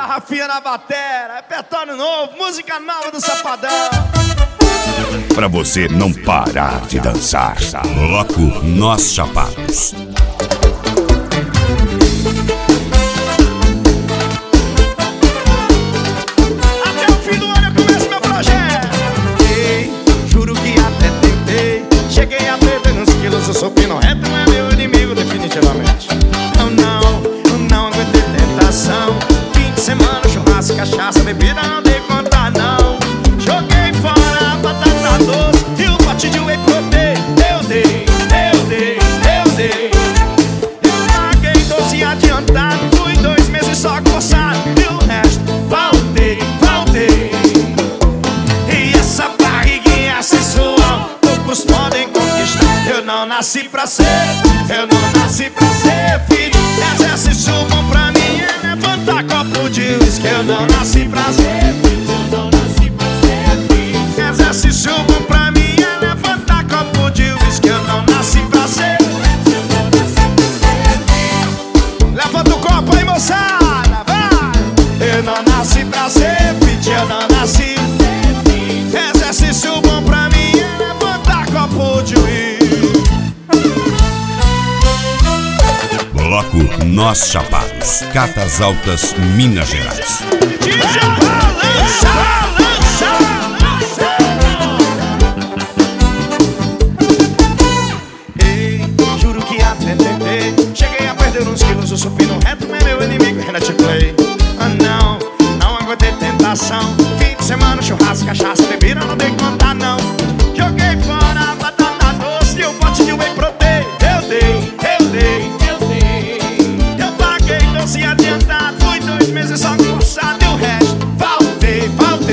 Rafinha na batera, repertório novo, música nova do Safadão. Pra você não parar de dançar. Bloco Nós Chapados. Até o fim do ano eu começo meu projeto. Ei, juro que até tentei, cheguei a perder uns quilos. Eu sou pino reto, não é meu inimigo definitivamente. Eu não aguentei tentação. Fim de semana, churrasco, cachaça, bebida, não dei conta não. Joguei fora a batata doce e o pote de whey protein. Eu dei. Eu paguei 12 adiantado, fui 2 meses só coçado e o resto faltei. E essa barriguinha sensual poucos podem conquistar. Eu não nasci pra ser filho. Exercício bom pra mim é levantar copo de uísque. Eu não nasci pra ser filho. Exercício bom pra mim é levantar copo de uísque. Eu não nasci pra ser. Levanta o copo aí, moçada, vai! Eu não nasci pra ser fit, eu não nasci. Exercício bom pra mim é levantar copo de uísque. Bloco Nós Chapados, Catas Altas, Minas Gerais. Ei, juro que até tentei, cheguei a perder uns quilos. O supino reto não é meu inimigo, Renate Play. Não aguentei tentação. Fim de semana, churrasco, cachaça, bebida, não dei conta não. Joguei fora a batata doce e o pote de whey protein. Eu dei. Eu paguei 12 adiantado, fui 2 meses só cursado e o resto faltei.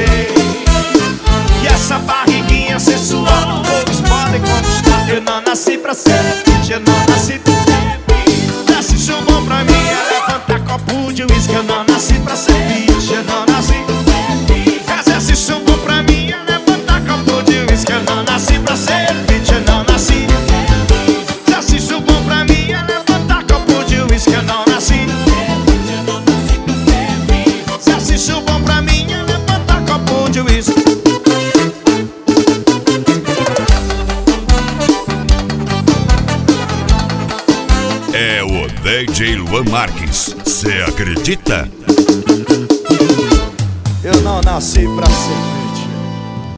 E essa barriguinha sensual todos podem conquistar. Eu não nasci pra ser fit, eu não nasci pra ser fit. Exercício bom pra mim é levantar copo de uísque. Eu não nasci pra ser fit, eu não nasci pra ser fit. Exercício bom pra mim é levantar copo de uísque. Eu não nasci pra ser fit, eu não nasci. Exercício bom pra mim é levantar copo de uísque. Eu não nasci. Exercício bom pra mim é levantar copo de uísque. É o DJ Luan Marques. Cê acredita? Eu não nasci pra ser